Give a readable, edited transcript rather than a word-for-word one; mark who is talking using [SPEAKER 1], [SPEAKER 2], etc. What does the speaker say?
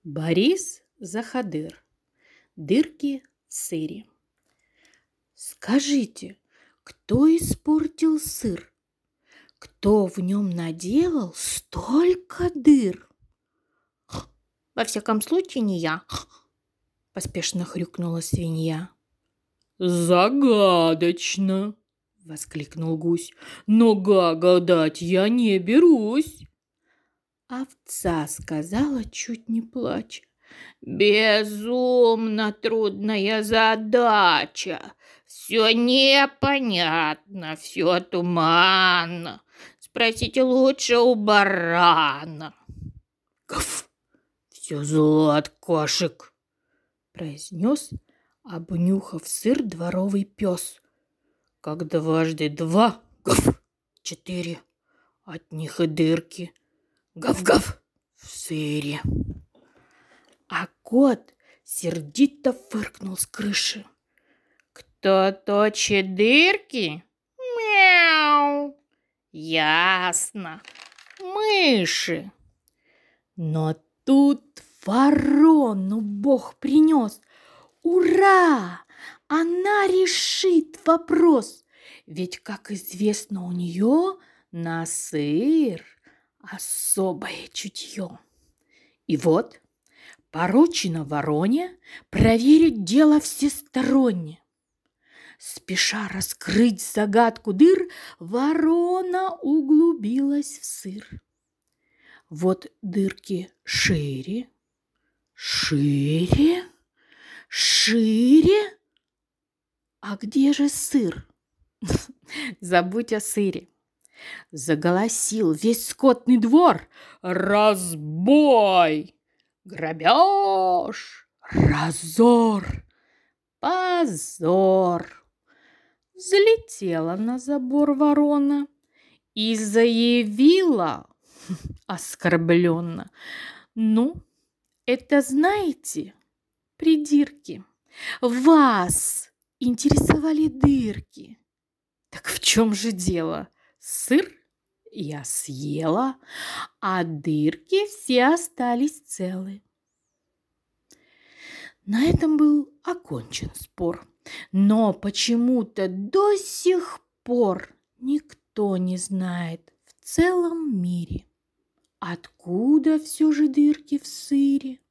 [SPEAKER 1] Борис Заходыр. Дырки в сыре. Скажите, кто испортил сыр? Кто в нем наделал столько дыр? Во всяком случае, не я, поспешно хрюкнула свинья.
[SPEAKER 2] Загадочно, воскликнул гусь, но гадать я не берусь.
[SPEAKER 1] Овца сказала, чуть не плача. Безумно трудная задача. Все непонятно, все туманно. Спросите лучше у барана.
[SPEAKER 2] Гав! Все зло от кошек,
[SPEAKER 1] произнес, обнюхав сыр, дворовый пес.
[SPEAKER 2] Как дважды два, гав, 4, от них и дырки. Гав-гав в сыре.
[SPEAKER 1] А кот сердито фыркнул с крыши. Кто точит дырки? Мяу! Ясно, мыши. Но тут ворону Бог принес. Ура! Она решит вопрос. Ведь, как известно, у нее на сыр особое чутье. И вот поручено вороне проверить дело всесторонне. Спеша раскрыть загадку дыр, ворона углубилась в сыр. Вот дырки шире, шире, шире. А где же сыр? Забудь о сыре. Заголосил весь скотный двор. Разбой! Грабеж! Разор! Позор! Взлетела на забор ворона и заявила оскорбленно: ну, это знаете, придирки, вас интересовали дырки. Так в чем же дело? Сыр я съела, а дырки все остались целы. На этом был окончен спор, но почему-то до сих пор никто не знает в целом мире, откуда все же дырки в сыре.